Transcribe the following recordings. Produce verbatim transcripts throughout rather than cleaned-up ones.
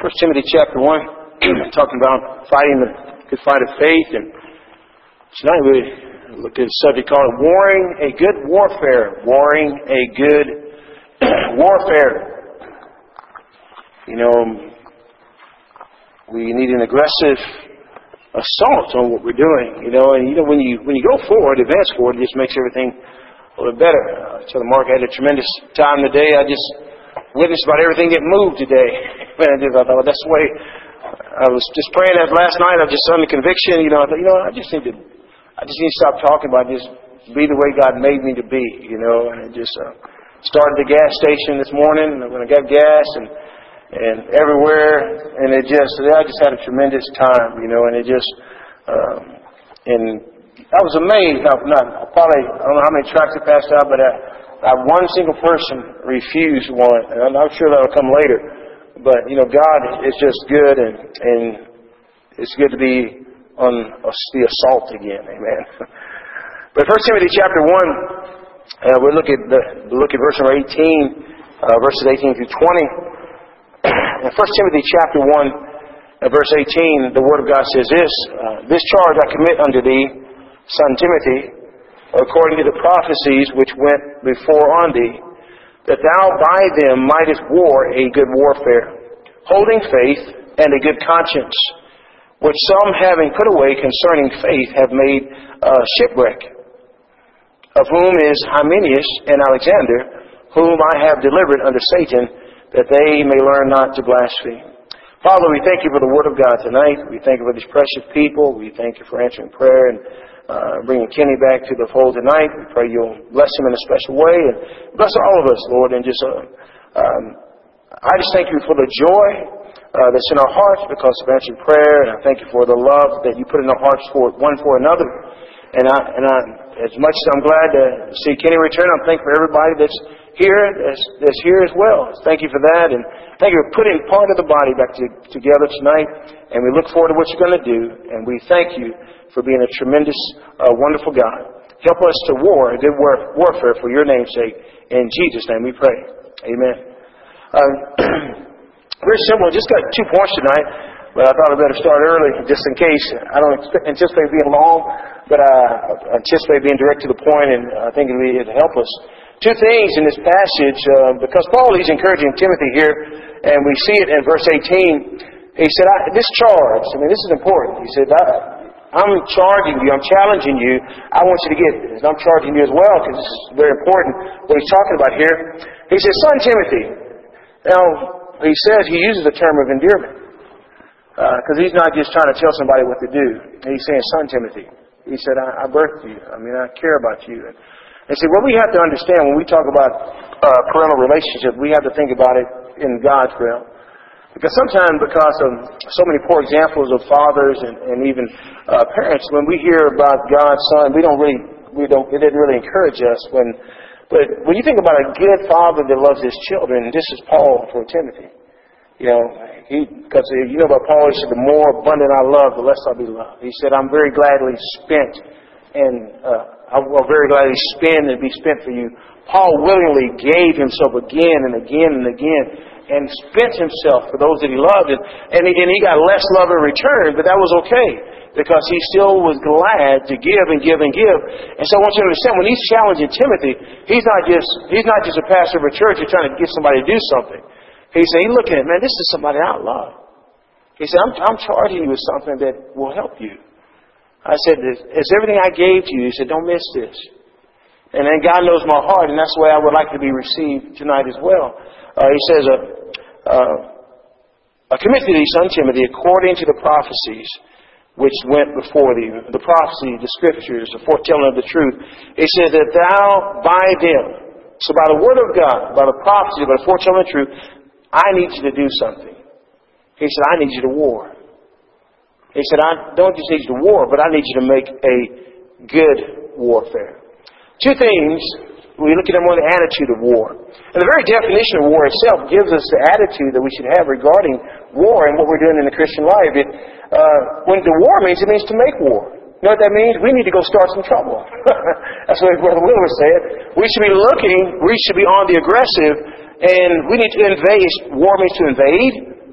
First Timothy chapter one, talking about fighting the good fight of faith. And tonight we look at a subject called warring a good warfare. Warring a good warfare. You know, we need an aggressive assault on what we're doing. You know, and you know when you when you go forward, advance forward, it just makes everything a little better. Uh, so Mark had a tremendous time today. I just witnessed about everything getting moved today. Man, I just I thought that's the way. I was just praying that last night. I was just under conviction. You know, I thought, you know, I just need to, I just need to stop talking about it. Just be the way God made me to be. You know, and I just uh, started the gas station this morning when I got gas and and everywhere, and it just I just had a tremendous time. You know, and it just um, and I was amazed. Not, not probably I don't know how many tracks I passed out, but. I, Not one single person refused one, and I'm sure that'll come later. But, you know, God is just good, and, and it's good to be on the assault again. Amen. But First Timothy chapter one, uh, we'll look at the we'll look at verse number eighteen, uh, verses eighteen through twenty. In First Timothy chapter one, uh, verse eighteen, the Word of God says this: uh, "This charge I commit unto thee, son Timothy, according to the prophecies which went before on thee, that thou by them mightest war a good warfare, holding faith and a good conscience, which some having put away concerning faith have made uh, shipwreck, of whom is Hymenaeus and Alexander, whom I have delivered unto Satan, that they may learn not to blaspheme." Father, we thank you for the Word of God tonight. We thank you for these precious people. We thank you for answering prayer and Uh, bringing Kenny back to the fold tonight. We pray you'll bless him in a special way and bless all of us, Lord. And just, uh, um, I just thank you for the joy uh, that's in our hearts because of answered prayer, and I thank you for the love that you put in our hearts for one for another. And I, and I, as much as I'm glad to see Kenny return, I'm thankful for everybody that's here, that's, that's here as well. Thank you for that, and thank you for putting part of the body back to, together tonight. And we look forward to what you're going to do, and we thank you for being a tremendous, uh, wonderful God. Help us to war, a good war, warfare for your name's sake. In Jesus' name we pray. Amen. Uh, very simple. Just got two points tonight, but I thought I'd better start early just in case. I don't expect, anticipate being long, but I anticipate being direct to the point, and I think it'll, be, it'll help us. Two things in this passage, uh, because Paul is encouraging Timothy here, and we see it in verse eighteen. He said, I, this charge, I mean, this is important. He said, I, I'm charging you, I'm challenging you, I want you to get this. And I'm charging you as well, because this is very important what he's talking about here. He says, son Timothy. Now, he says he uses the term of endearment, because uh, he's not just trying to tell somebody what to do. He's saying, son Timothy. He said, I, I birthed you. I mean, I care about you. And, and see, what we have to understand when we talk about uh, parental relationship, we have to think about it in God's realm. Because sometimes, because of so many poor examples of fathers and, and even uh, parents, when we hear about God's Son, we don't really, we don't, it didn't really encourage us. When, but when you think about a good father that loves his children, this is Paul for Timothy. You know, he, because you know about Paul, he said, "The more abundant I love, the less I'll be loved." He said, "I'm very gladly spent, and uh, I will very gladly spend and be spent for you." Paul willingly gave himself again and again and again, and spent himself for those that he loved. And, and, he, and he got less love in return, but that was okay, because he still was glad to give and give and give. And so I want you to understand, when he's challenging Timothy, he's not just he's not just a pastor of a church who's trying to get somebody to do something. He's saying, he's looking at, man, this is somebody I love. He said, I'm, I'm charging you with something that will help you. I said, it's everything I gave to you. He said, don't miss this. And then God knows my heart, and that's the way I would like to be received tonight as well. Uh, he says, uh, uh, I commit to thee, son Timothy, according to the prophecies which went before thee. The prophecy, the scriptures, the foretelling of the truth. He says that thou by them, so by the word of God, by the prophecy, by the foretelling of the truth, I need you to do something. He said, I need you to war. He said, I don't just need you to war, but I need you to make a good warfare. Two things, we look at them on the attitude of war. And the very definition of war itself gives us the attitude that we should have regarding war and what we're doing in the Christian life. It, uh, when the war means, it means to make war. You know what that means? We need to go start some trouble. That's what Brother Willis said. We should be looking, we should be on the aggressive, and we need to invade. War means to invade,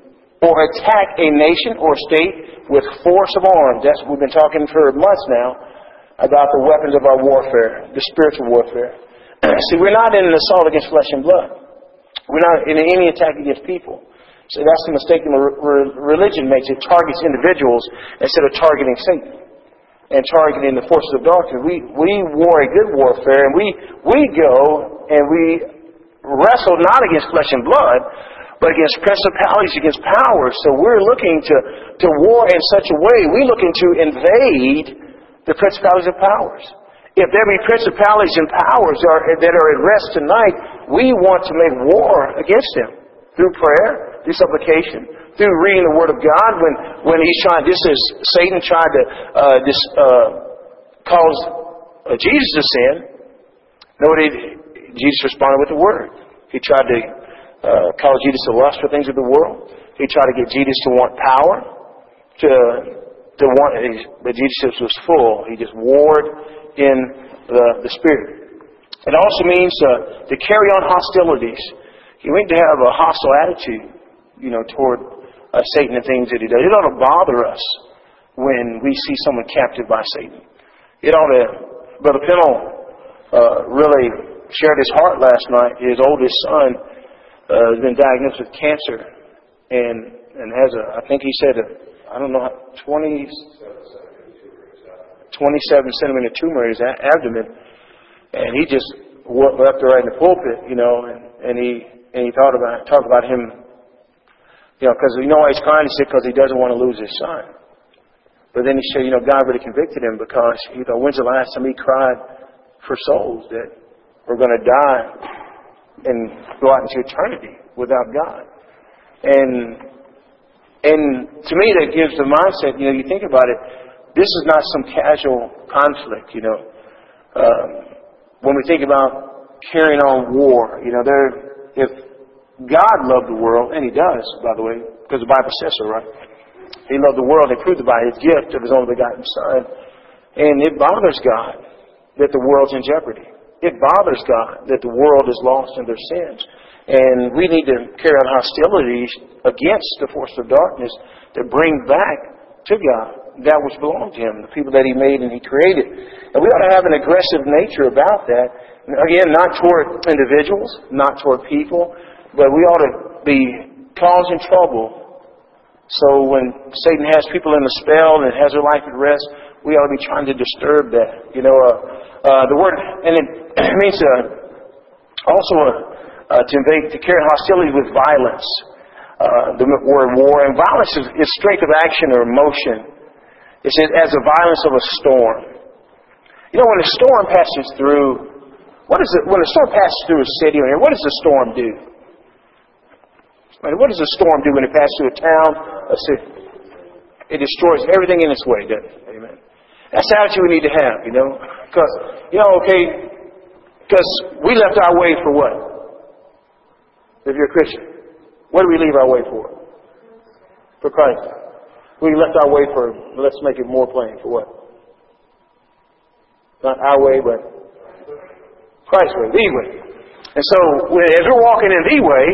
or attack a nation or state with force of arms. That's what we've been talking for months now about the weapons of our warfare, the spiritual warfare. See, we're not in an assault against flesh and blood. We're not in any attack against people. So that's the mistake that religion makes. It targets individuals instead of targeting Satan and targeting the forces of darkness. We we war a good warfare, and we we go and we wrestle not against flesh and blood, but against principalities, against powers. So we're looking to, to war in such a way, we're looking to invade the principalities and powers. If there be principalities and powers are, that are at rest tonight, we want to make war against them through prayer, through supplication, through reading the Word of God. When when he's trying, this is Satan tried to uh, this uh, cause uh, Jesus to sin. No, Jesus responded with the Word. He tried to uh, cause Jesus to lust for things of the world. He tried to get Jesus to want power, to to want. But Jesus was full. He just warred in the, the Spirit. It also means uh, to carry on hostilities. You need to have a hostile attitude, you know, toward uh, Satan and things that he does. It ought to bother us when we see someone captive by Satan. It ought to. Brother Pennell uh, really shared his heart last night. His oldest son uh, has been diagnosed with cancer, and and has a, I think he said, a, I don't know, twenty, twenty-seven centimeter tumor in his abdomen, and he just left her right in the pulpit, you know, and, and he. And he thought about talked about him, you know, because you know why he's crying? He said because he doesn't want to lose his son. But then he said, you know, God really convicted him because he thought, when's the last time he cried for souls that were going to die and go out into eternity without God? And and to me, that gives the mindset. You know, you think about it. This is not some casual conflict. You know, um, when we think about carrying on war, you know, there. If God loved the world, and He does, by the way, because the Bible says so, right? He loved the world and proved it by His gift of His only begotten Son. And it bothers God that the world's in jeopardy. It bothers God that the world is lost in their sins. And we need to carry on hostilities against the force of darkness to bring back to God that which belonged to Him, the people that He made and He created. And we ought to have an aggressive nature about that. Again, not toward individuals, not toward people, but we ought to be causing trouble. So when Satan has people in the spell and has their life at rest, we ought to be trying to disturb that. You know, uh, uh, the word, and it means uh, also uh, uh, to invade, to carry hostility with violence. Uh, the word war, and violence is, is strength of action or motion. It says as the violence of a storm. You know, when a storm passes through. What is it, when a storm passes through a city, what does the storm do? What does a storm do when it passes through a town, a city? It destroys everything in its way, doesn't it? Amen. That's the attitude we need to have, you know. Because, you know, okay, because we left our way for what? If you're a Christian, what do we leave our way for? For Christ. We left our way for, let's make it more plain, for what? Not our way, but Christ's way, the way. And so, as we're walking in the way,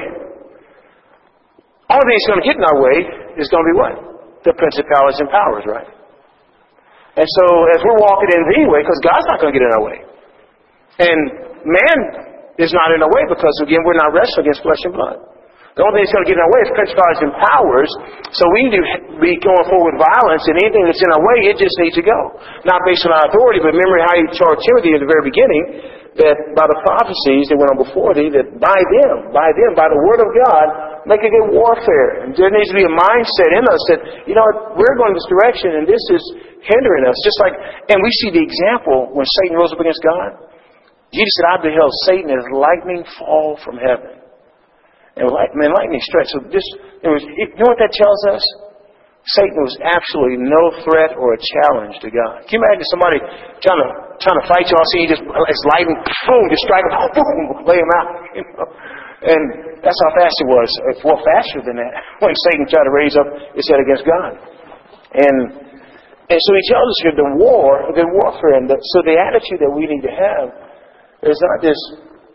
all things going to get in our way is going to be what? The principalities and powers, right? And so, as we're walking in the way, because God's not going to get in our way. And man is not in our way because, again, we're not wrestling against flesh and blood. The only thing that's going to get in our way is principalities and powers. So we need to be going forward with violence, and anything that's in our way, it just needs to go. Not based on our authority, but remember how He charged Timothy at the very beginning, that by the prophecies that went on before thee, that by them, by them, by the Word of God, make a good warfare. And there needs to be a mindset in us that, you know, we're going this direction, and this is hindering us. Just like, and we see the example when Satan rose up against God. Jesus said, I beheld Satan as lightning fall from heaven. And light, man, lightning strikes. So this, it was, you know what that tells us? Satan was absolutely no threat or a challenge to God. Can you imagine somebody trying to trying to fight you? I'll see you just, it's lightning, boom, just strike him, boom, lay him out. You know? And that's how fast it was. It's well faster than that when Satan tried to raise up his head against God. And and so he tells us here the war, the warfare, and the, so the attitude that we need to have is not this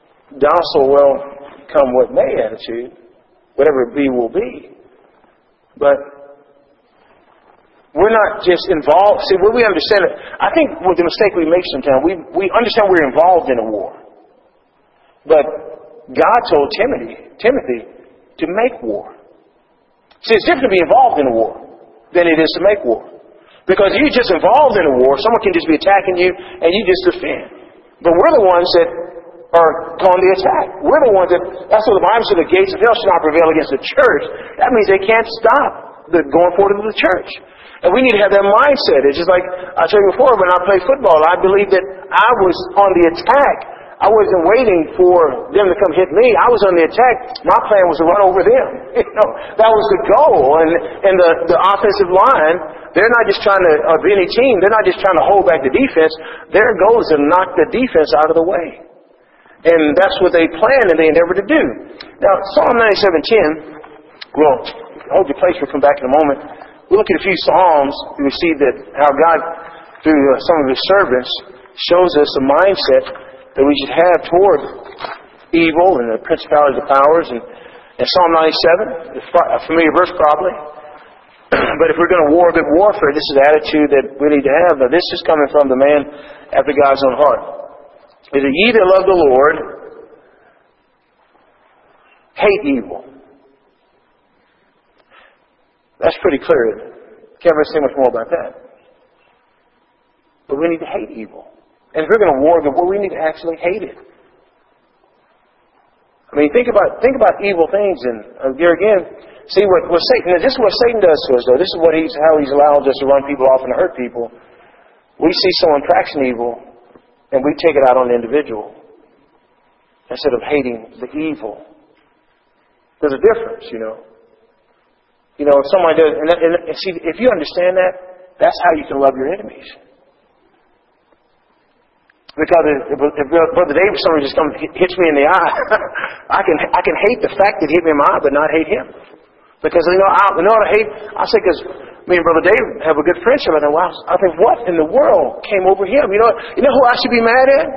docile, well, come what may attitude. Whatever it be will be. But we're not just involved. See, what we understand, I think what the mistake we make sometimes, we, we understand we're involved in a war. But God told Timothy, Timothy to make war. See, it's different to be involved in a war than it is to make war. Because if you're just involved in a war, someone can just be attacking you and you just defend. But we're the ones that are on the attack. We're the ones that, that's what the Bible says, the gates of hell shall not prevail against the church. That means they can't stop the going forward into the church. And we need to have that mindset. It's just like I told you before, when I played football, I believed that I was on the attack. I wasn't waiting for them to come hit me. I was on the attack. My plan was to run over them. You know, that was the goal. And and the, the offensive line, they're not just trying to, of any team, they're not just trying to hold back the defense. Their goal is to knock the defense out of the way. And that's what they planned and they endeavored to do. Now, Psalm ninety-seven ten, well, hold your place, we'll come back in a moment. We look at a few Psalms, and we see that how God, through uh, some of His servants, shows us a mindset that we should have toward evil and the principalities and powers. And, and Psalm ninety-seven, a familiar verse probably. But if we're going to war a good warfare, this is the attitude that we need to have. Now, this is coming from the man after God's own heart. Is that ye that love the Lord, hate evil. That's pretty clear. Can't really say much more about that. But we need to hate evil. And if we're going to war the war, we need to actually hate it. I mean, think about think about evil things, and uh, here again, see what, what Satan. This is what Satan does to us, though. This is what he's how he's allowed us to run people off and to hurt people. We see someone practicing evil, and we take it out on the individual instead of hating the evil. There's a difference, you know. You know, if somebody does, and, and, and see, if you understand that, that's how you can love your enemies. Because if, if Brother David, someone just comes hits me in the eye, I can I can hate the fact that he hit me in my eye, but not hate him. Because you know, I you know what I hate. I say because me and Brother David have a good friendship. I think, wow, I think what in the world came over him? You know, you know who I should be mad at?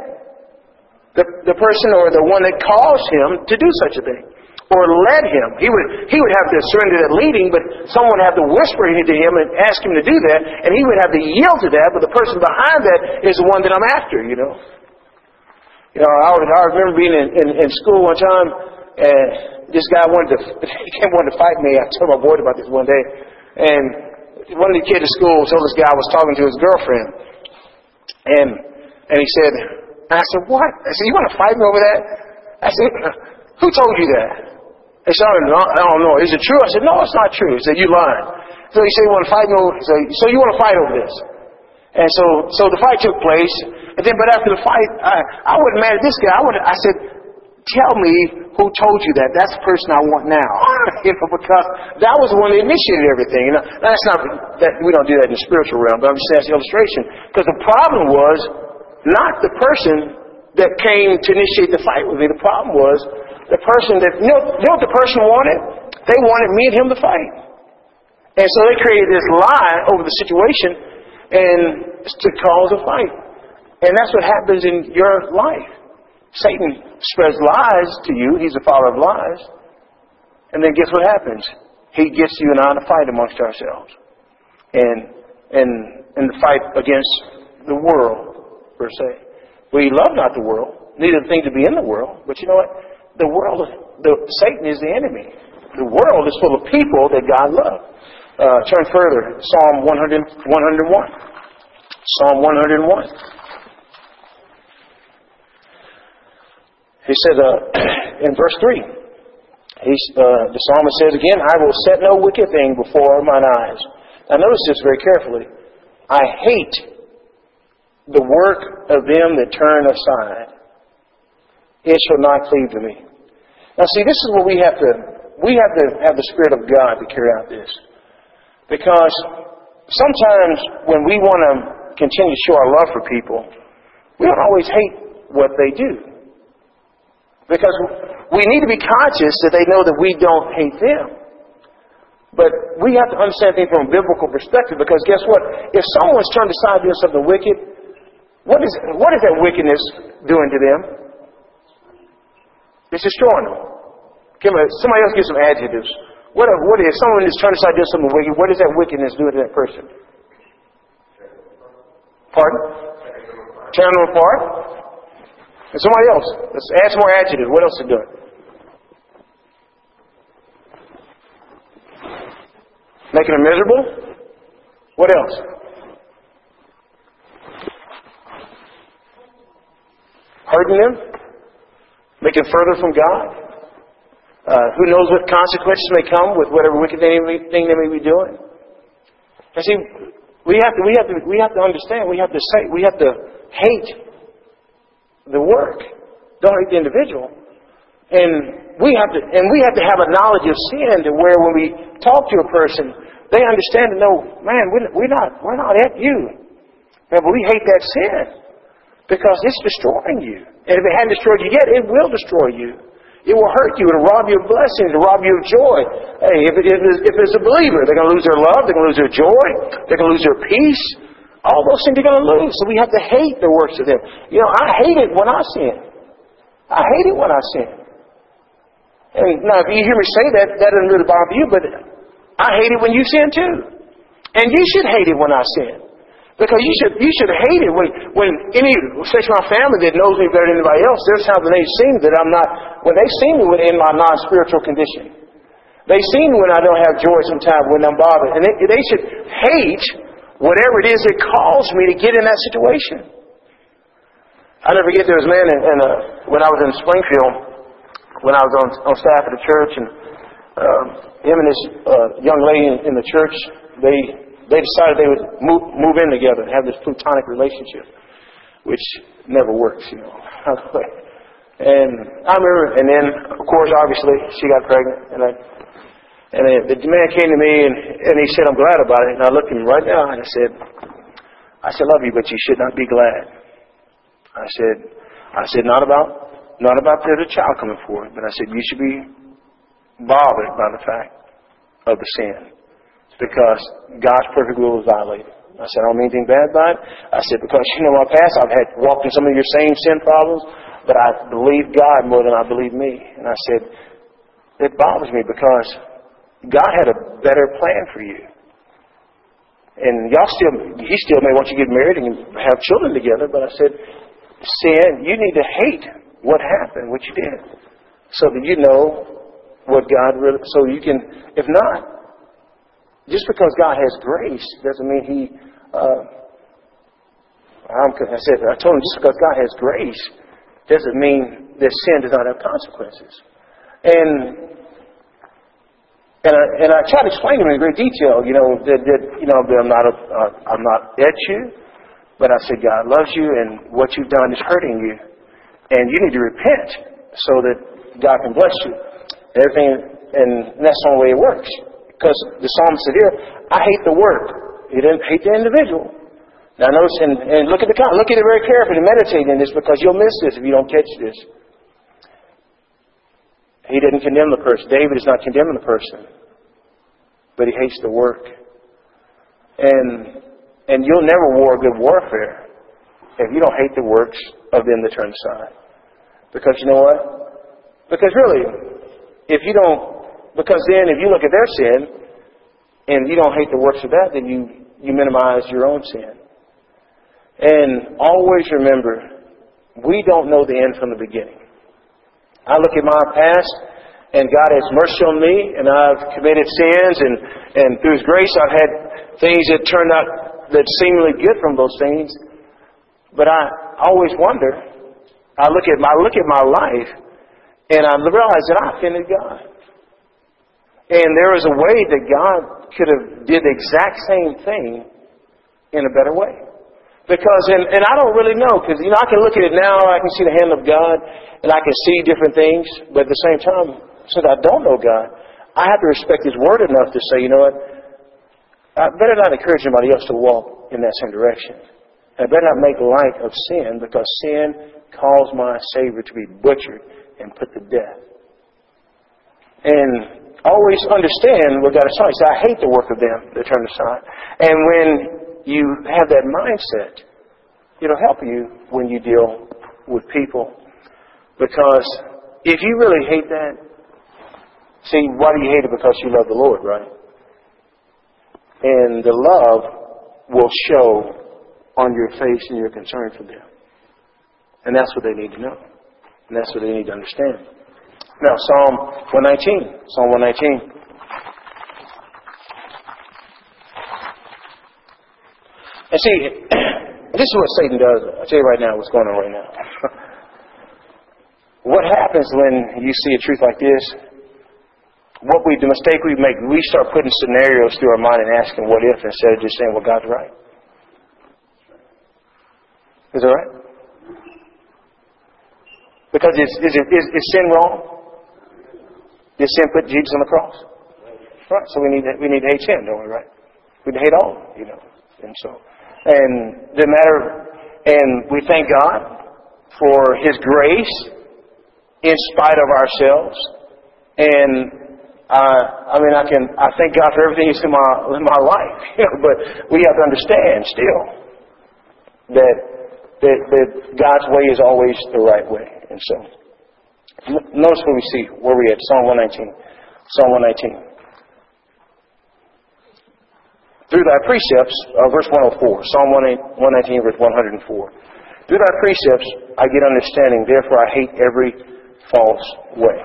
The the person or the one that caused him to do such a thing. Or led him. He would he would have to surrender that leading, but someone would have to whisper to him and ask him to do that, and he would have to yield to that, but the person behind that is the one that I'm after, you know. You know, I, I remember being in, in, in school one time, and this guy wanted to, he came wanted to fight me. I told my boy about this one day, and one of the kids at school told this guy I was talking to his girlfriend, and and he said, I said, what? I said, you want to fight me over that? I said, who told you that? He said, I don't know. Is it true? I said, no, it's not true. He said, you lied. So he said, you want to fight me over, so, so you want to fight over this? And so, so the fight took place. And then, but after the fight, I, I wasn't mad at this guy. I would, I said, tell me who told you that. That's the person I want now. You know, because that was the one that initiated everything. You know, now that's not that we don't do that in the spiritual realm, but I'm just asking illustration. Because the problem was not the person that came to initiate the fight with me. The problem was the person that, you know, you know what the person wanted? They wanted me and him to fight. And so they created this lie over the situation and to cause a fight. And that's what happens in your life. Satan spreads lies to you. He's the father of lies. And then guess what happens? He gets you and I in a fight amongst ourselves. And, and, and the fight against the world, per se. We love not the world, neither the thing to be in the world. But you know what? The world, the, Satan is the enemy. The world is full of people that God loves. Uh, turn further, Psalm one hundred, one hundred one. Psalm one hundred one. He says uh, in verse three, he's, uh, the psalmist says again, I will set no wicked thing before mine eyes. Now notice this very carefully. I hate the work of them that turn aside. It shall not cleave to me. Now see, this is what we have to, we have to have the Spirit of God to carry out this. Because sometimes when we want to continue to show our love for people, we don't always hate what they do. Because we need to be conscious that they know that we don't hate them. But we have to understand things from a biblical perspective, because guess what? If someone's turned aside doing something wicked, what is, what is that wickedness doing to them? It's destroying them. Somebody else give some adjectives What if, what if someone is trying to decide to do something wicked? What does that wickedness do to that person? Pardon? Tear them apart. And somebody else. Let's add some more adjectives. What else is it doing? Making them miserable? What else? Hurting them? Making further from God? Uh, who knows what consequences may come with whatever wicked thing they may be doing? And see, we have to, we have to, we have to understand. We have to say, we have to hate the work. Don't hate the individual. And we have to, and we have to have a knowledge of sin to where when we talk to a person, they understand and know, man, we're, we're not, we're not at you, man, but we hate that sin because it's destroying you. And if it hadn't destroyed you yet, it will destroy you. It will hurt you. It'll rob you of blessings. It'll rob you of joy. Hey, if, it, if, it's, if it's a believer, they're going to lose their love. They're going to lose their joy. They're going to lose their peace. All those things they're going to lose. So we have to hate the works of them. You know, I hate it when I sin. I hate it when I sin. And now, if you hear me say that, that doesn't really bother you, but I hate it when you sin too. And you should hate it when I sin. Because you should you should hate it when, when any, especially my family that knows me better than anybody else, there's times when they see me that I'm not, when they see me in my non-spiritual condition. They see me when I don't have joy sometimes, when I'm bothered. And they, they should hate whatever it is that caused me to get in that situation. I never forget there was a man in, in, uh, when I was in Springfield, when I was on, on staff at the church, and uh, him and this uh, young lady in, in the church, they... They decided they would move, move in together and have this platonic relationship, which never works, you know. And I remember, and then, of course, obviously, she got pregnant. And I, and the man came to me, and, and he said, I'm glad about it. And I looked at him right now, and I said, I said, love you, but you should not be glad. I said, I said, not about, not about there's a child coming forward, but I said, you should be bothered by the fact of the sin. Because God's perfect will was violated. I said, I don't mean anything bad by it. I said, because, you know, in my past, I've had walked in some of your same sin problems, but I believe God more than I believe me. And I said, it bothers me because God had a better plan for you. And y'all still, He still may want you to get married and have children together, but I said, sin, you need to hate what happened, what you did, so that you know what God really, so you can, if not, just because God has grace doesn't mean He, uh, I'm, I said, I told him just because God has grace doesn't mean that sin does not have consequences. And and I, and I tried to explain to him in great detail, you know, that, that you know, that I'm not a, uh, I'm not at you, but I said God loves you, and what you've done is hurting you, and you need to repent so that God can bless you. And everything, and that's the only way it works. Because the psalmist said here, I hate the work. He didn't hate the individual. Now notice, and, and look at the look at it very carefully and meditate in this, because you'll miss this if you don't catch this. He didn't condemn the person. David is not condemning the person, but he hates the work. And and you'll never war a good warfare if you don't hate the works of them that turn aside. Because you know what? Because really, if you don't. Because then if you look at their sin and you don't hate the works of that, then you, you minimize your own sin. And always remember, we don't know the end from the beginning. I look at my past, and God has mercy on me, and I've committed sins, and, and through His grace I've had things that turned out that seemingly good from those things. But I always wonder, I look at my, I look at my life, and I realize that I offended God. And there is a way that God could have did the exact same thing in a better way. Because, and, and I don't really know, because, you know, I can look at it now, I can see the hand of God, and I can see different things, but at the same time, since I don't know God, I have to respect His Word enough to say, you know what, I better not encourage anybody else to walk in that same direction. I better not make light of sin, because sin caused my Savior to be butchered and put to death. And always understand what God is telling you. I hate the work of them that turn aside. And when you have that mindset, it'll help you when you deal with people. Because if you really hate that, See, why do you hate it? Because you love the Lord, right? And the love will show on your face and your concern for them. And that's what they need to know. And that's what they need to understand. Now, Psalm one nineteen. Psalm one nineteen. And see, this is what Satan does. I'll tell you right now what's going on right now. What happens when you see a truth like this? What we, the mistake we make, we start putting scenarios through our mind and asking what if instead of just saying, well, God's right. Is that right? Because is, is, is, is sin wrong? Did sin put Jesus on the cross? Right. So we need to, we need to hate sin, don't we? Right? We need to hate all, you know. And so, and the matter, and we thank God for His grace in spite of ourselves. And uh, I mean, I can I thank God for everything He's in my in my life. You know, but we have to understand still that that, that God's way is always the right way. And so, notice what we see where we at Psalm one nineteen. Psalm one nineteen. Through thy precepts, uh, verse one oh four. Psalm one nineteen, verse one oh four. Through thy precepts I get understanding, therefore I hate every false way.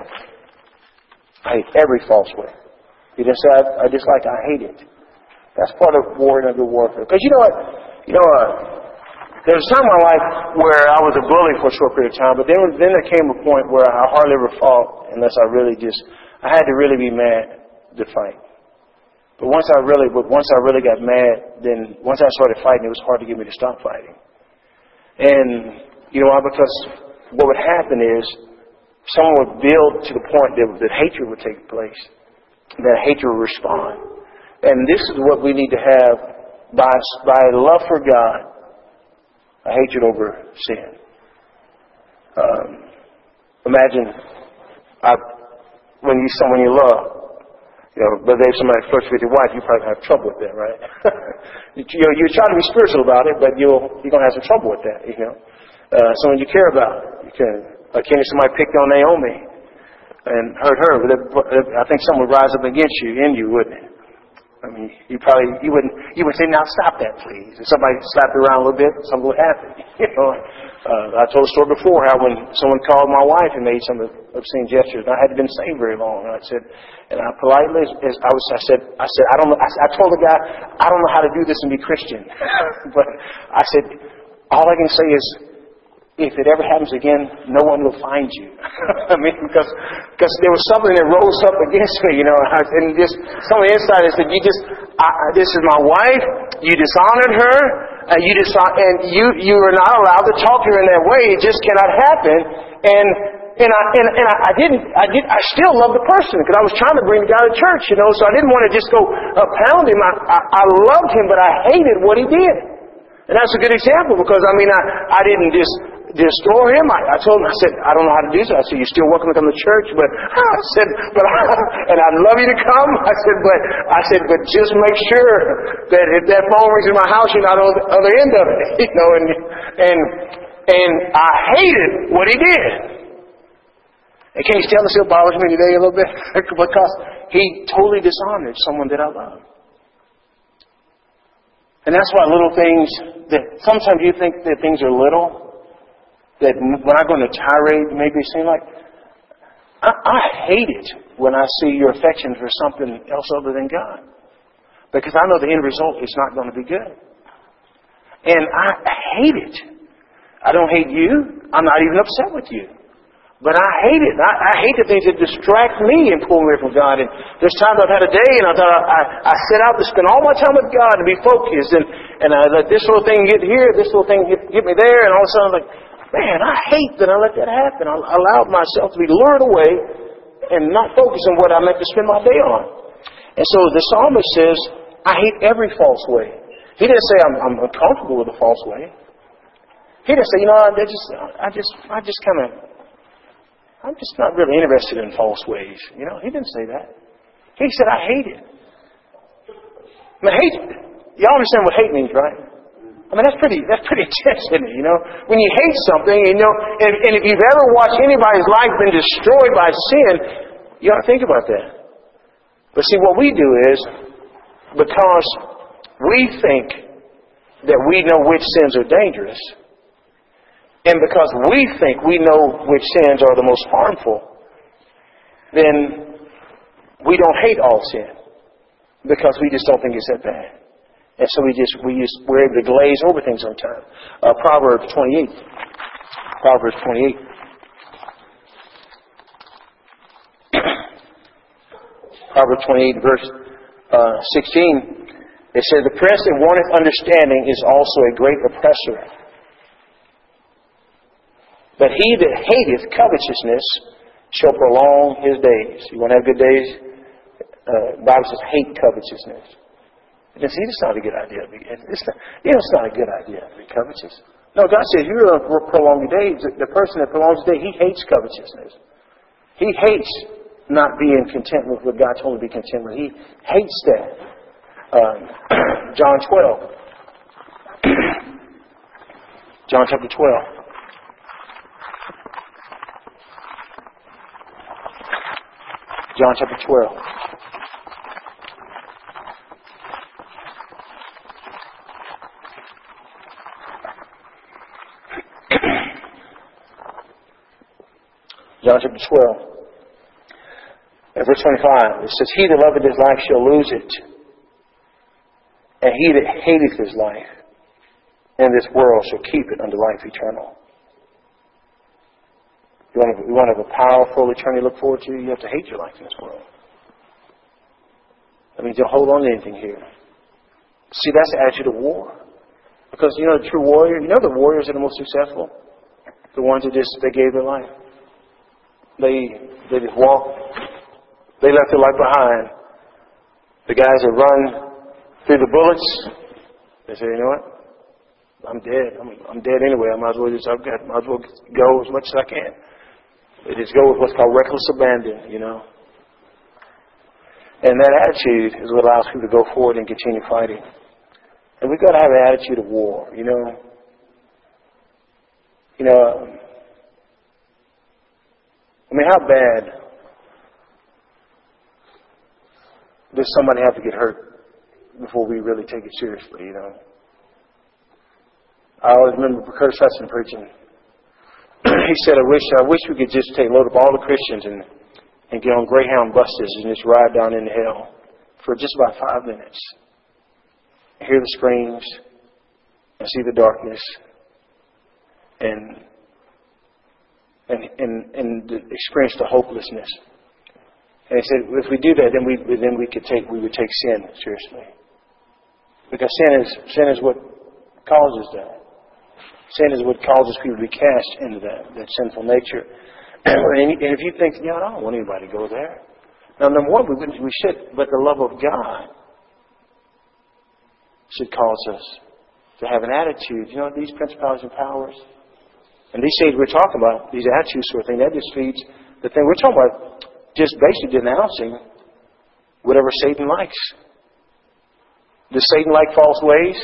I hate every false way. You just say, I, I dislike, I hate it. That's part of war and of the warfare. Because you know what? You know, uh, there was a time in my life where I was a bully for a short period of time, but then, then there came a point where I hardly ever fought unless I really just, I had to really be mad to fight. But once I really, but once I really got mad, then once I started fighting, it was hard to get me to stop fighting. And you know why? Because what would happen is someone would build to the point that, that hatred would take place, that hatred would respond. And this is what we need to have by by love for God, a hatred over sin. Um, imagine I, when you someone you love. You know, but if somebody flirts with your wife, you probably have trouble with that, right? you, you know, you try to be spiritual about it, but you'll, you're going to have some trouble with that, you know. Uh, someone you care about, you can, like if somebody picked on Naomi and hurt her, but I think someone would rise up against you, in you, wouldn't it? I mean, you probably, you wouldn't, you would say, now stop that, please. If somebody slapped you around a little bit, something would happen, you know. Uh, I told a story before how when someone called my wife and made some obscene gestures, and I hadn't been saved very long, and I said, and I politely, as I was, I said, I said, I don't know. I, I told the guy, I don't know how to do this and be Christian, but I said, all I can say is, if it ever happens again, no one will find you. I mean, because because there was something that rose up against me, you know, and, I, and just some of the inside is that you just, I, this is my wife, you dishonored her. Uh, you just and you you are not allowed to talk to her in that way. It just cannot happen. And and I and, and I, I didn't I did I still love the person because I was trying to bring the guy to church, you know. So I didn't want to just go uh, pound him. I, I I loved him, but I hated what he did. And that's a good example because I mean I I didn't just destroy him. I, I told him, I said, I don't know how to do this. I said, you're still welcome to come to church, but I said, but I, and I'd love you to come. I said, but I said, but just make sure that if that phone rings in my house, you're not on the other end of it, you know. And and and I hated what he did. And can you tell this still bothers me today a little bit because he totally dishonored someone that I love. And that's why little things that sometimes you think that things are little. That when I go on a tirade, maybe it seems like I, I hate it when I see your affection for something else other than God, because I know the end result is not going to be good, and I hate it. I don't hate you. I'm not even upset with you, but I hate it. I, I hate the things that distract me and pull me away from God. And there's times I've had a day, and I thought I, I set out to spend all my time with God and be focused, and and I let this little thing get here, this little thing get, get me there, and all of a sudden I'm like, man, I hate that I let that happen. I allowed myself to be lured away and not focus on what I meant to spend my day on. And so the psalmist says, I hate every false way. He didn't say I'm, I'm uncomfortable with a false way. He didn't say, you know, I just, I just, I just kind of, I'm just not really interested in false ways. You know, he didn't say that. He said, I hate it. I mean, hate, y'all understand what hate means, right? I mean, that's pretty, that's pretty intense, isn't it? You know, when you hate something, you know, and, and if you've ever watched anybody's life been destroyed by sin, You ought to think about that. But see, what we do is, because we think that we know which sins are dangerous, and because we think we know which sins are the most harmful, then we don't hate all sin, because we just don't think it's that bad. And so we just, we just, we're able to glaze over things sometimes. Uh, Proverbs twenty-eight. Proverbs twenty-eight. Proverbs twenty-eight, verse uh, sixteen. It says, the prince that wanteth understanding is also a great oppressor. But he that hateth covetousness shall prolong his days. You want to have good days? Uh, the Bible says, hate covetousness. You see, it's not a good idea. It's not, you know, it's not a good idea to be covetous. No, God says, you're going to prolong your days. The person that prolongs his day, he hates covetousness. He hates not being content with what God told him to be content with. He hates that. Um, John twelve. John chapter twelve. John chapter twelve. John chapter twelve. And verse twenty-five. It says, he that loveth his life shall lose it. And he that hateth his life in this world shall keep it unto life eternal. You want, to, you want to have a powerful eternity to look forward to? You have to hate your life in this world. That means don't hold on to anything here. See, that's the attitude of war. Because, you know, the true warrior, you know the warriors that are most successful? The ones that just, they gave their life. They, they just walked. They left their life behind. The guys that run through the bullets, they say, you know what? I'm dead. I'm, I'm dead anyway. I might as well just, I've got, might as well go as much as I can. They just go with what's called reckless abandon, you know. And that attitude is what allows people to go forward and continue fighting. And we've got to have an attitude of war, you know. You know, I mean, how bad does somebody have to get hurt before we really take it seriously, you know? I always remember Curtis Hudson preaching. He said, I wish I wish we could just take load up all the Christians and, and get on Greyhound buses and just ride down into hell for just about five minutes. Hear the screams and see the darkness and and and, and experience the hopelessness. And he said, if we do that, then we then we could take we would take sin seriously. Because sin is sin is what causes that. Sin is what causes people to be cast into that, that sinful nature. And if you think, yeah, I don't want anybody to go there. Now, number one, we wouldn't, we should, but the love of God should cause us to have an attitude. You know, these principalities and powers, and these things we're talking about, these attitudes sort of thing, that just feeds the thing. We're talking about just basically denouncing whatever Satan likes. Does Satan like false ways?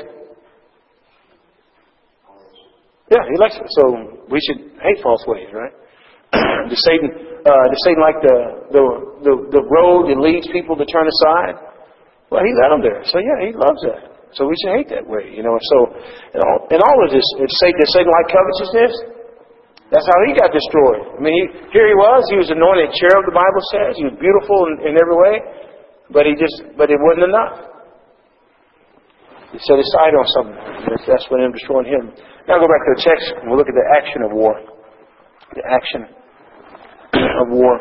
Yeah, he likes it. So we should hate false ways, right? does Satan uh, does Satan like the, the the the road that leads people to turn aside? Well, he led them there. So yeah, he loves that. So we should hate that way, you know. And so, and all, and all of this, if Satan, does Satan like covetousness? That's how he got destroyed. I mean, he, here he was. He was anointed cherub. The Bible says he was beautiful in, in every way, but he just, but it wasn't enough. He set his sight on something. That's, that's what ended up destroying him. Now go back to the text and we'll look at the action of war. The action of war.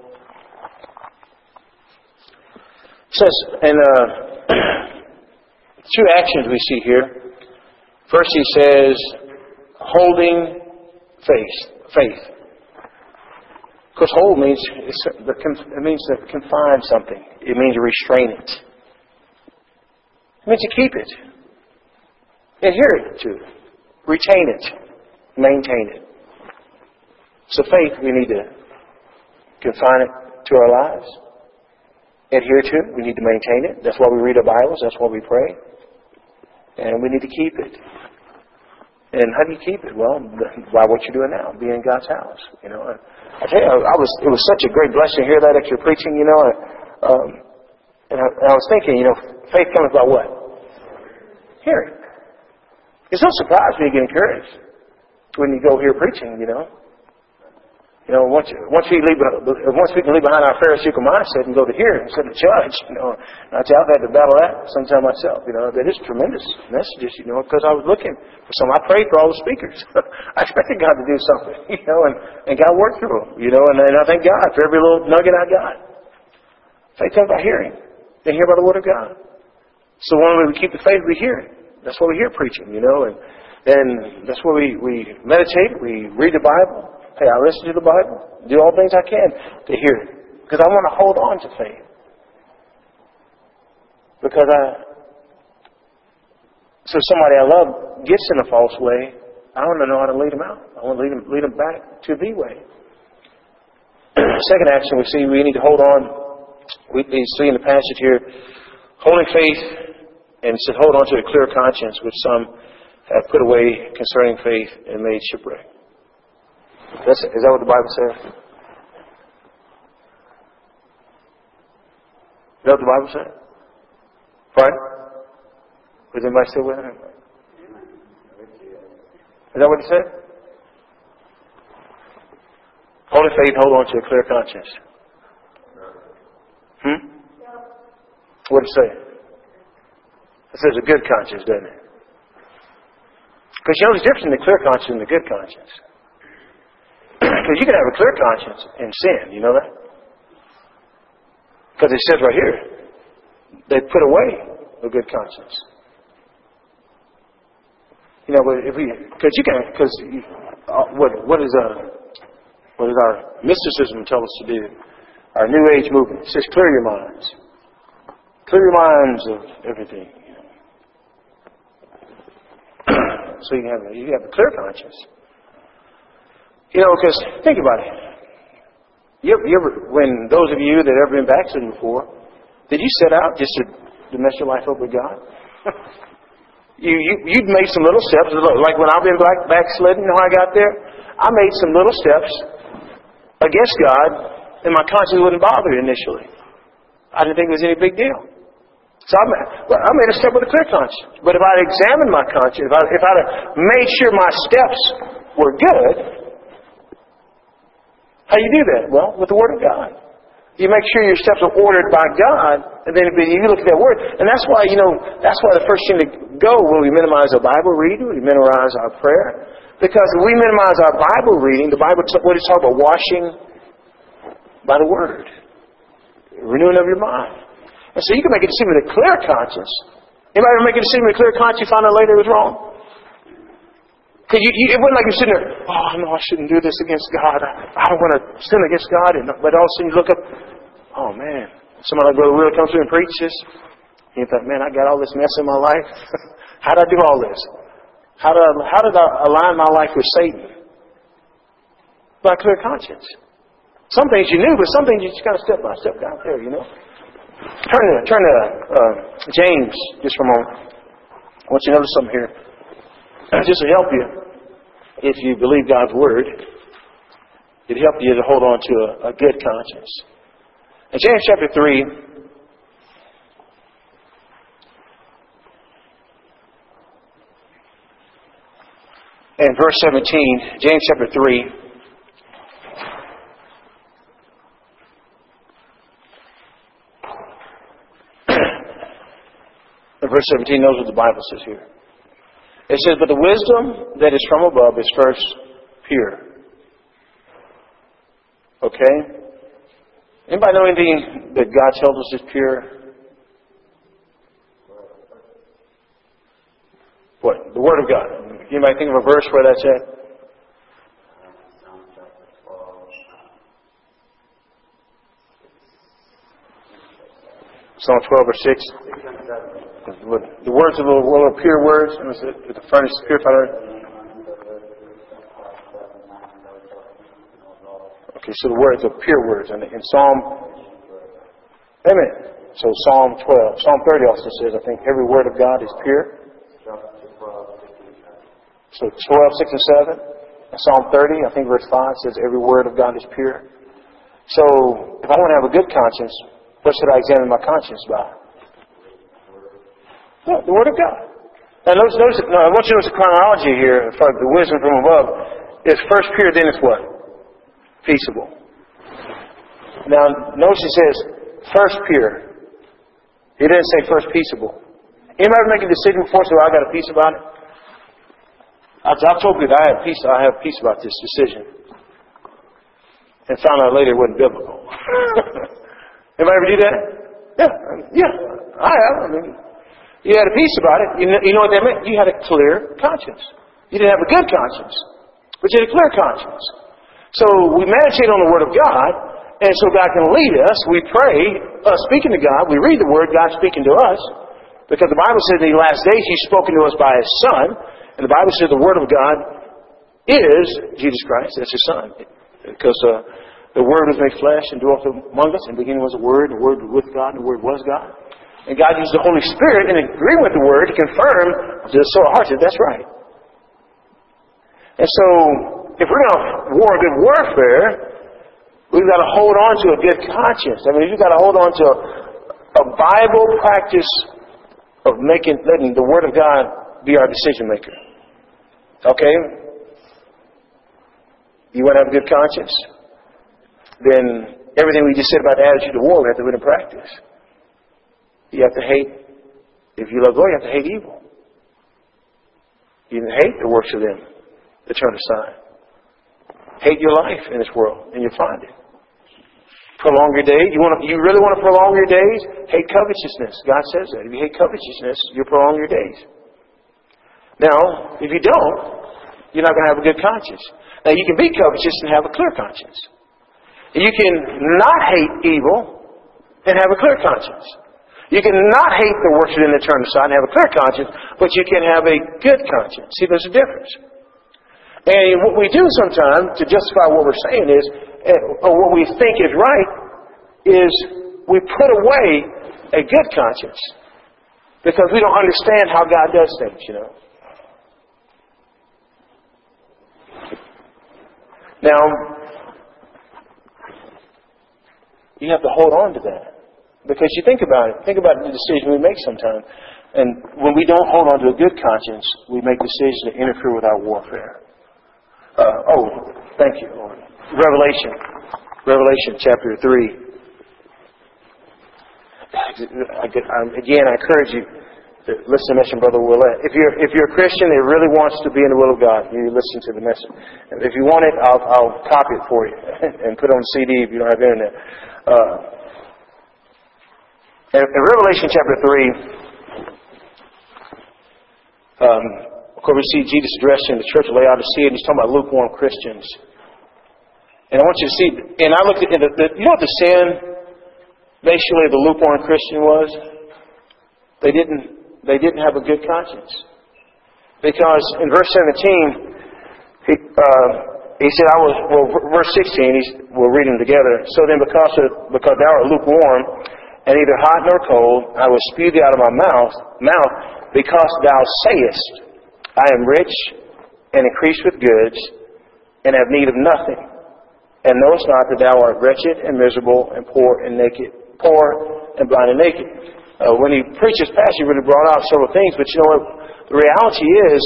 It says, and uh, two actions we see here. First, he says, holding faith. Faith. Of course, hold means it's, it means to confine something. It means to restrain it. It means to keep it. Adhere to it. Retain it. Maintain it. So faith, we need to confine it to our lives. Adhere to it. We need to maintain it. That's why we read our Bibles. That's why we pray. And we need to keep it. And how do you keep it? Well, by what you're doing now, being in God's house. You know, and I tell you, I was it was such a great blessing to hear that at your preaching. You know, um, and, I, and I was thinking, you know, faith comes by what? Hearing. It's no surprise when you get encouraged when you go hear preaching. You know. You know, once once we leave once we can leave behind our Pharisaical mindset and go to hear instead of judge, you know, and I tell you, I've had to battle that sometimes myself. You know, that is tremendous messages. You know, because I was looking for some. I prayed for all the speakers. I expected God to do something. You know, and, and God worked through them. You know, and, and I thank God for every little nugget I got. Faith comes by hearing, then hear by the Word of God. So when we keep the faith, we hear it. That's why we hear preaching. You know, and then that's where we we meditate. We read the Bible. Hey, I listen to the Bible, do all things I can to hear it. Because I want to hold on to faith. Because I, so somebody I love gets in a false way, I want to know how to lead them out. I want to lead them, lead them back to the way. Second action we see, we need to hold on. We, we see in the passage here, holding faith, and it said, hold on to a clear conscience, which some have put away concerning faith and made shipwreck. That's, is that what the Bible says? Is that what the Bible says? Pardon? Is anybody still with him? Is that what it said? Holy faith, hold on to a clear conscience. Hmm? What did it say? It says a good conscience, doesn't it? Because you know there's a difference in the clear conscience and the good conscience. Because you can have a clear conscience and sin, you know that? Because it says right here, they put away a good conscience. You know, if we, because you can, because uh, what what is uh, what does our mysticism tell us to do? Our New Age movement, it says clear your minds, clear your minds of everything. You know? So you can have a, you have a clear conscience. You know, because think about it. You ever, you ever, when those of you that have ever been backslidden before, did you set out just to, to mess your life up with God? you, you, you'd made some little steps. Like when I've been back, backslidden, you know how I got there? I made some little steps against God, and my conscience wouldn't bother initially. I didn't think it was any big deal. So I made, well, I made a step with a clear conscience. But if I'd examined my conscience, if, I, if I'd have made sure my steps were good, how do you do that? Well, with the Word of God. You make sure your steps are ordered by God, and then you look at that Word. And that's why, you know, that's why the first thing to go when we minimize our Bible reading, we minimize our prayer. Because if we minimize our Bible reading, the Bible, what is talking about? Washing by the Word. Renewing of your mind. And so you can make a decision with a clear conscience. Anybody ever make a decision with a clear conscience, you find out later it was wrong? Because you, you, it wasn't like you're sitting there, oh, no, I shouldn't do this against God. I, I don't want to sin against God. And, but all of a sudden you look up, oh, man, somebody like Brother Will comes through and preaches. And you think, man, I got all this mess in my life. How did I do all this? How did I, how did I align my life with Satan? By clear conscience. Some things you knew, but some things you just kind of step by step got there, you know. Turn to, turn to uh, James just for a moment. I want you to notice something here. Just to help you, if you believe God's Word, it'll help you to hold on to a, a good conscience. In James chapter three, and verse seventeen, James chapter three, and verse seventeen knows what the Bible says here. It says, but the wisdom that is from above is first pure. Okay? Anybody know anything that God tells us is pure? What? The Word of God. Anybody think of a verse where that's at? Psalm twelve or six. The words of the little pure words. The furnace is purified. Okay, so the words are pure words. And in Psalm, amen. So Psalm twelve, Psalm thirty also says, I think every word of God is pure. So twelve, six, and seven. Psalm thirty, I think verse five says, every word of God is pure. So, if I want to have a good conscience, what should I examine my conscience by? Yeah, the Word of God. Now, notice, notice, no, I want you to notice the chronology here, for the wisdom from above. It's first pure, then it's what? Peaceable. Now, notice it says, first pure. It didn't say first peaceable. Anybody ever make a decision before, so I got a peace about it? I've, I've told people I have peace, I have peace about this decision. And found out later it wasn't biblical. Anybody ever do that? Yeah, yeah, I have. I mean, you had a peace about it. You know, you know what that meant? You had a clear conscience. You didn't have a good conscience, but you had a clear conscience. So we meditate on the Word of God, and so God can lead us. We pray, us speaking to God. We read the Word, God speaking to us. Because the Bible says in the last days He's spoken to us by His Son. And the Bible says the Word of God is Jesus Christ. That's His Son. Because uh, the Word was made flesh and dwelt among us. In the beginning was the Word, and the Word was with God, and the Word was God. And God used the Holy Spirit in agreeing with the Word to confirm to the soul hearts that that's right. And so, if we're going to war a good warfare, we've got to hold on to a good conscience. I mean, you've got to hold on to a, a Bible practice of making, letting the Word of God be our decision maker. Okay? You want to have a good conscience? Then everything we just said about the attitude of war, we have to put in practice. You have to hate, if you love God, you have to hate evil. You hate the works of them that turn aside. Hate your life in this world, and you'll find it. Prolong your days. You want to, you really want to prolong your days? Hate covetousness. God says that. If you hate covetousness, you'll prolong your days. Now, if you don't, you're not going to have a good conscience. Now, you can be covetous and have a clear conscience. You can not hate evil and have a clear conscience. You can not hate the works of them that turn aside and have a clear conscience, but you can have a good conscience. See, there's a difference. And what we do sometimes to justify what we're saying is, or what we think is right, is we put away a good conscience because we don't understand how God does things, you know. Now, you have to hold on to that. Because you think about it. Think about the decision we make sometimes. And when we don't hold on to a good conscience, we make decisions that interfere with our warfare. Uh, oh, thank you, Lord. Revelation. Revelation chapter three. Again, I encourage you to listen to the message, Brother Willett. If you're, if you're a Christian that really wants to be in the will of God, you listen to the message. And if you want it, I'll, I'll copy it for you and put it on C D if you don't have internet. Uh, In Revelation chapter three, um, of course, we see Jesus addressing the church of Laodicea, and He's talking about lukewarm Christians. And I want you to see, and I looked at, the, the, you know what the sin, basically, of the lukewarm Christian was? They didn't, they didn't have a good conscience. Because in verse seventeen, he, uh, he said, I was, well, verse sixteen, he's, we'll read them together. So then, because, of, because thou art lukewarm, and neither hot nor cold, I will spew thee out of my mouth, mouth, because thou sayest, I am rich and increased with goods, and have need of nothing, and knowest not that thou art wretched and miserable, and poor and naked, poor and blind and naked. Uh, when he preached this passage, he really brought out several things, but you know what? The reality is,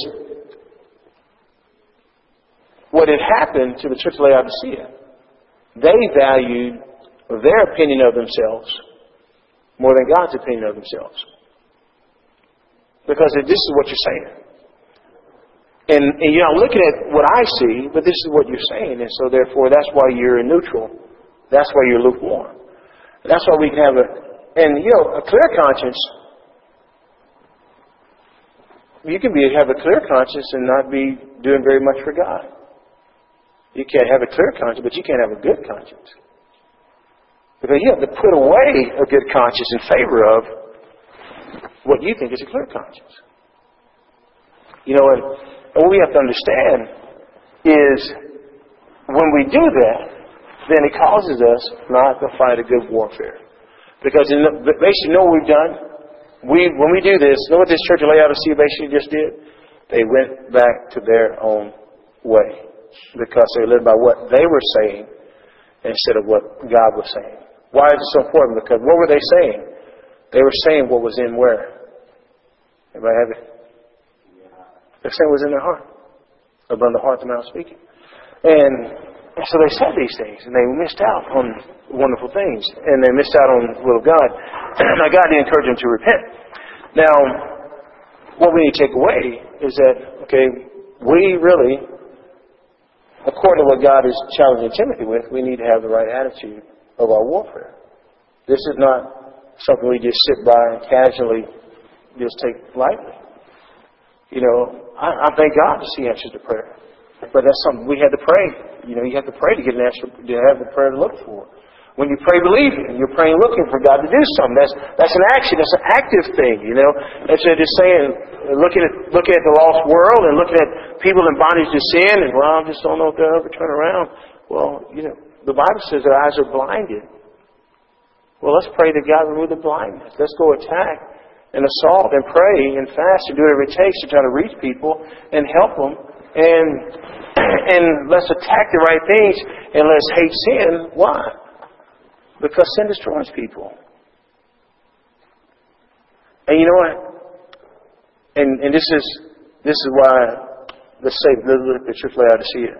what had happened to the church of Laodicea, they valued their opinion of themselves more than God's opinion of themselves. Because this is what you're saying. And, and you're not looking at what I see, but this is what you're saying. And so therefore, that's why you're neutral. That's why you're lukewarm. That's why we can have a, and you know, a clear conscience. You can be have a clear conscience and not be doing very much for God. You can't have a clear conscience, but you can't have a good conscience. Because you have to put away a good conscience in favor of what you think is a clear conscience. You know, and, and what we have to understand is when we do that, then it causes us not to fight a good warfare. Because in the, basically, you know what we've done? We, when we do this, you know what this church of Laodicea basically just did? They went back to their own way because they lived by what they were saying instead of what God was saying. Why is it so important? Because what were they saying? They were saying what was in where? Everybody have it? They're saying what was in their heart. Above the heart, the mouth speaking. And so they said these things, and they missed out on wonderful things, and they missed out on the will of God. Now, God didn't encourage them to repent. Now, what we need to take away is that, okay, we really, according to what God is challenging Timothy with, we need to have the right attitude of our warfare. This is not something we just sit by and casually just take lightly. You know, I, I thank God to see answers to prayer. But that's something we had to pray. You know, you have to pray to get an answer, to have the prayer to look for. When you pray believing, you're praying looking for God to do something. That's that's an action. That's an active thing, you know. That's just saying, looking at looking at the lost world and looking at people in bondage to sin, and, well, I just don't know if they'll ever turn around. Well, you know, the Bible says their eyes are blinded. Well, let's pray that God remove the blindness. Let's go attack and assault and pray and fast and do whatever it takes to try to reach people and help them. And and let's attack the right things and let's hate sin. Why? Because sin destroys people. And you know what? And and this is this is why let's say look at the church Laodicea.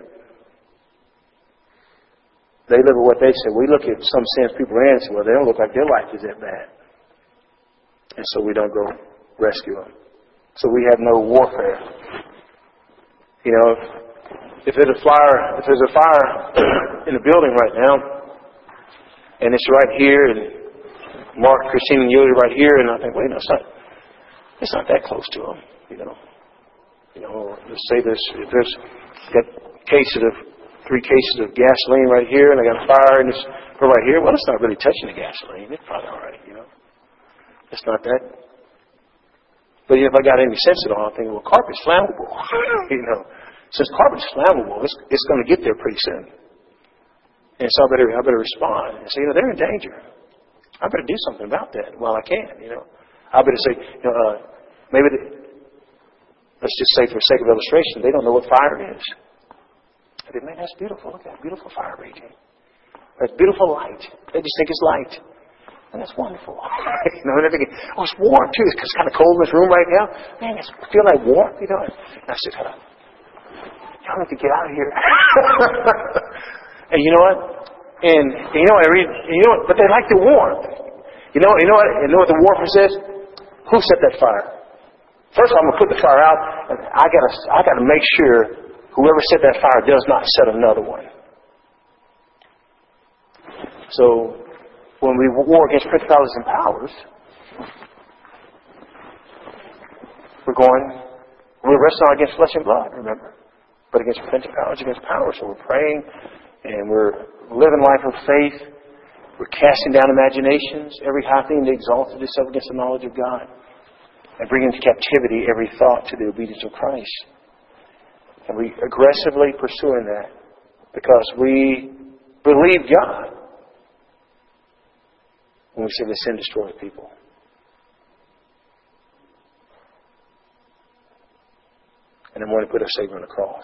They live at what they say. We look at some sins people are in and say, well, they don't look like their life is that bad. And so we don't go rescue them. So we have no warfare. You know, if, if there's a fire, if there's a fire in the building right now, and it's right here, and Mark, Christine, and Yoda right here, and I think, wait, no, it's not, it's not that close to them. You know, you know, let's say this: if there's got cases of three cases of gasoline right here, and I got a fire in this right here. Well, it's not really touching the gasoline. It's probably all right. You know, it's not that. But if I got any sense at all, I think, well, carpet's flammable. You know, since carpet's flammable, it's, it's going to get there pretty soon. And so I better, I better respond and say, you know, they're in danger. I better do something about that while I can. You know, I better say, you know, uh, maybe they, let's just say, for the sake of illustration, they don't know what fire is. I said, man, that's beautiful. Look at that beautiful fire raging. That's beautiful light. They just think it's light. And that's wonderful. You know, and they're thinking, oh, it's warm too. It's kind of cold in this room right now. Man, it's feel like warm, you know. And I said, huh, y'all need to get out of here. And you know what? And you know what I read? You know what? But they like the warmth. You know, you know what? You know what the warfare says? Who set that fire? First, I'm gonna put the fire out, and I gotta, I gotta make sure whoever set that fire does not set another one. So, when we war against principalities and powers, we're going, we're wrestling not against flesh and blood, remember, but against principalities, against powers. So we're praying, and we're living life of faith. We're casting down imaginations, every high thing that exalted itself against the knowledge of God, and bringing into captivity every thought to the obedience of Christ. And we aggressively pursuing that because we believe God when we say that sin destroys people. And then when we put our Savior on the cross.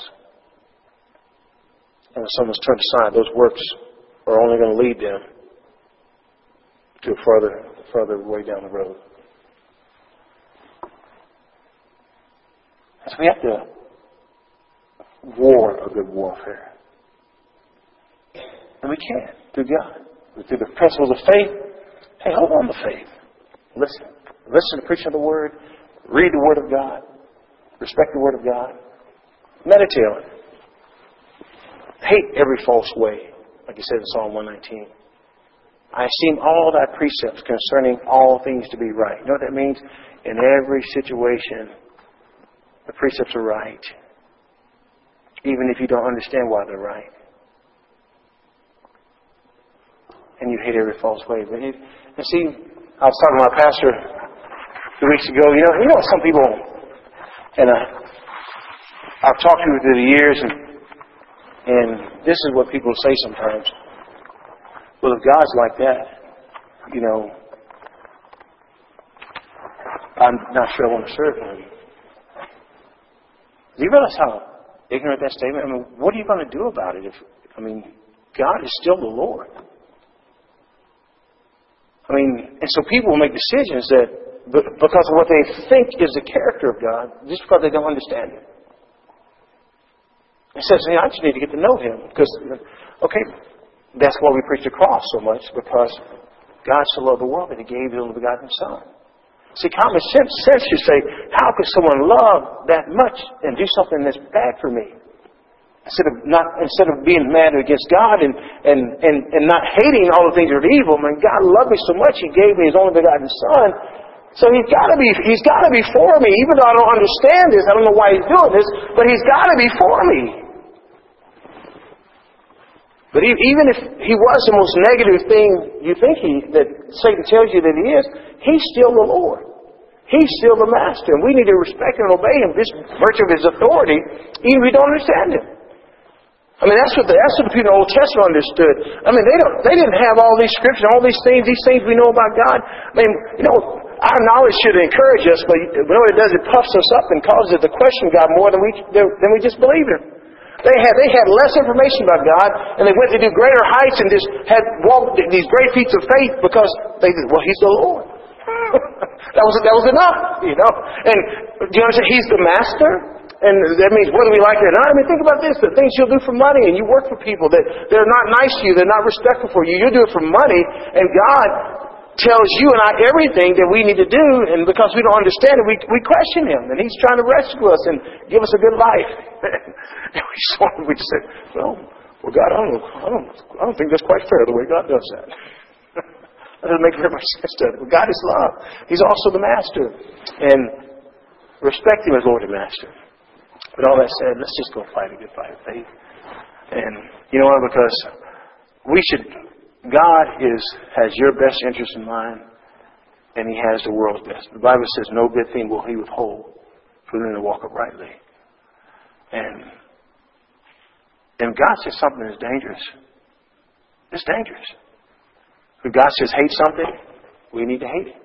And when someone's turned aside, those works are only going to lead them to a further, further way down the road. So we have to war a good warfare. And we can, through God. Through the principles of faith. Hey, hold on to faith. Listen. Listen to the preaching of the Word. Read the Word of God. Respect the Word of God. Meditate on it. Hate every false way, like it says in Psalm one nineteen. I esteem all thy precepts concerning all things to be right. You know what that means? In every situation, the precepts are right. Even if you don't understand why they're right. And you hate every false way. But it, and see, I was talking to my pastor a few weeks ago. You know, you know some people, and uh, I've talked to through the years, and and this is what people say sometimes. Well, if God's like that, you know, I'm not sure I want to serve Him. Do you realize how ignorant that statement? I mean, what are you going to do about it? If I mean, God is still the Lord. I mean, and so people will make decisions that, because of what they think is the character of God, just because they don't understand it. It says, hey, I just need to get to know Him. Because, okay, that's why we preach the cross so much, because God so loved the world that He gave His only begotten Son. See, common sense, sense should say, how could someone love that much and do something that's bad for me? Instead of not, instead of being mad against God and, and, and, and not hating all the things that are evil, man, God loved me so much He gave me His only begotten Son. So He's got to be, He's got to be for me, even though I don't understand this. I don't know why He's doing this, but He's got to be for me. But even if He was the most negative thing you think He, that Satan tells you that He is, He's still the Lord. He's still the Master, and we need to respect and obey Him, just virtue of His authority, even if we don't understand Him. I mean, that's what the, that's what the people in the Old Testament understood. I mean, they don't, they didn't have all these scriptures, all these things, these things we know about God. I mean, you know, our knowledge should encourage us, but you know what it does? It puffs us up and causes us to question God more than we than we just believe Him. They had they had less information about God, and they went to do greater heights and just had walked these great feats of faith because they said, well, He's the Lord. that was that was enough, you know. And do you understand? He's the Master. And that means whether we like it or not. I mean, think about this. The things you'll do for money, and you work for people that they're not nice to you, they're not respectful for you. You do it for money, and God tells you and I everything that we need to do, and because we don't understand it, we we question Him, and He's trying to rescue us and give us a good life. And we sort of we just say, well, well, God, I don't know, I don't, I don't think that's quite fair the way God does that. That doesn't make very much sense to it. But God is love. He's also the Master, and respect Him as Lord and Master. But all that said, let's just go fight a good fight of faith. And you know what? Because we should, God is has your best interest in mind, and He has the world's best. The Bible says, no good thing will He withhold for them to walk uprightly. And, and God says something is dangerous. It's dangerous. If God says hate something, we need to hate it.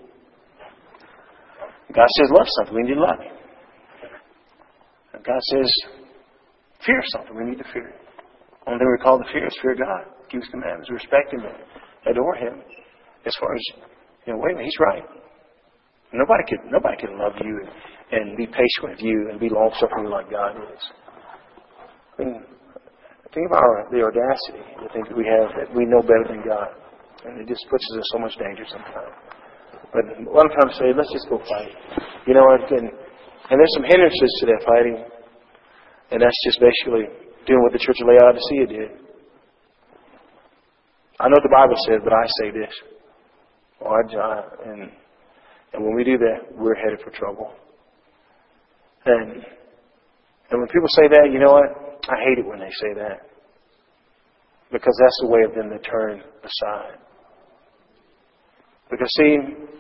If God says love something, we need to love it. God says, fear something. We need to fear it. Only thing we call to fear is fear God. Keep His commandments. Respect Him and adore Him. As far as, you know, wait a minute, He's right. Nobody can, nobody can love you and, and be patient with you and be long-suffering like God is. I mean, think about our, the audacity, the things that we have, that we know better than God. And it just puts us in so much danger sometimes. But what I'm trying to say, let's just go fight. You know, and And there's some hindrances to that fighting. And that's just basically doing what the church of Laodicea did. I know the Bible says, but I say this. Oh, I, and, and when we do that, we're headed for trouble. And, and when people say that, you know what? I hate it when they say that. Because that's the way of them to turn aside. Because see,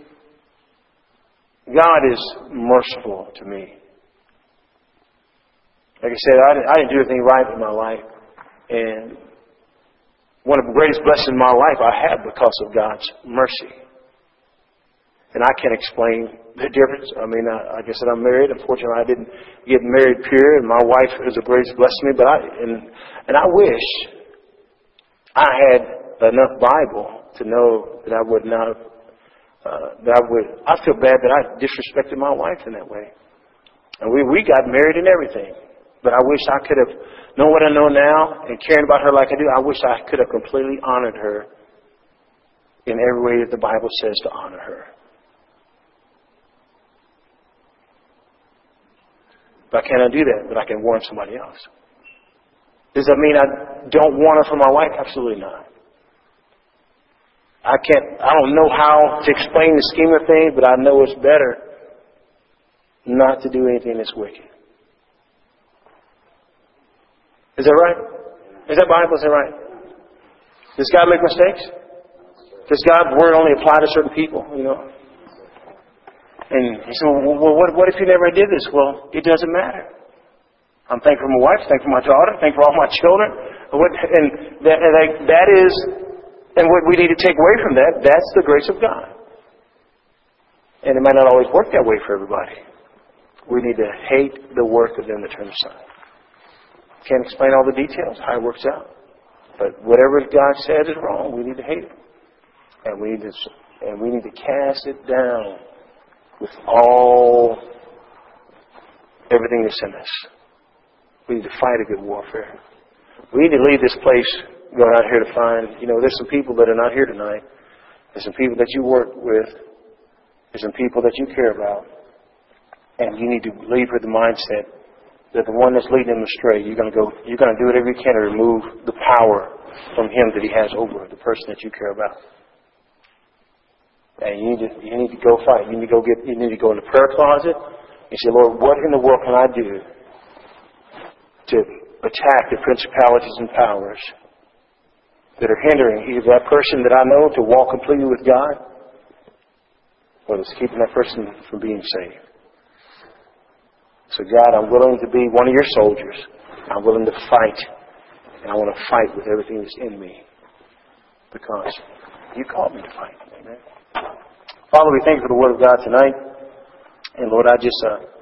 God is merciful to me. Like I said, I didn't, I didn't do anything right in my life. And one of the greatest blessings in my life I had because of God's mercy. And I can't explain the difference. I mean, I, like I said, I'm married. Unfortunately, I didn't get married pure. And my wife is the greatest blessing to me. But I, and, and I wish I had enough Bible to know that I would not have Uh, that I would, I feel bad that I disrespected my wife in that way. And we, we got married and everything. But I wish I could have known what I know now and caring about her like I do. I wish I could have completely honored her in every way that the Bible says to honor her. But I cannot do that, but I can warn somebody else. Does that mean I don't want her for my wife? Absolutely not. I can't, I don't know how to explain the scheme of things, but I know it's better not to do anything that's wicked. Is that right? Is that Bible? Is that right? Does God make mistakes? Does God's word only apply to certain people, you know? And he said, well, what, what if you never did this? Well, it doesn't matter. I'm thankful for my wife, thankful for my daughter, thankful for all my children. And that, that is... And what we need to take away from that, that's the grace of God. And it might not always work that way for everybody. We need to hate the work of them that turn aside. Can't explain all the details, how it works out. But whatever God says is wrong, we need to hate it. And we need to, and we need to cast it down with all, everything that's in us. We need to fight a good warfare. We need to leave this place going out here to find, you know, there's some people that are not here tonight. There's some people that you work with. There's some people that you care about. And you need to leave with the mindset that the one that's leading them astray, you're going to go, you're going to do whatever you can to remove the power from him that he has over the person that you care about. And you need to, you need to go fight. You need to go get, you need to go in the prayer closet and say, Lord, what in the world can I do to attack the principalities and powers that are hindering either that person that I know to walk completely with God, or that's keeping that person from being saved. So God, I'm willing to be one of your soldiers. I'm willing to fight. And I want to fight with everything that's in me. Because you called me to fight. Amen. Father, we thank you for the Word of God tonight. And Lord, I just, uh,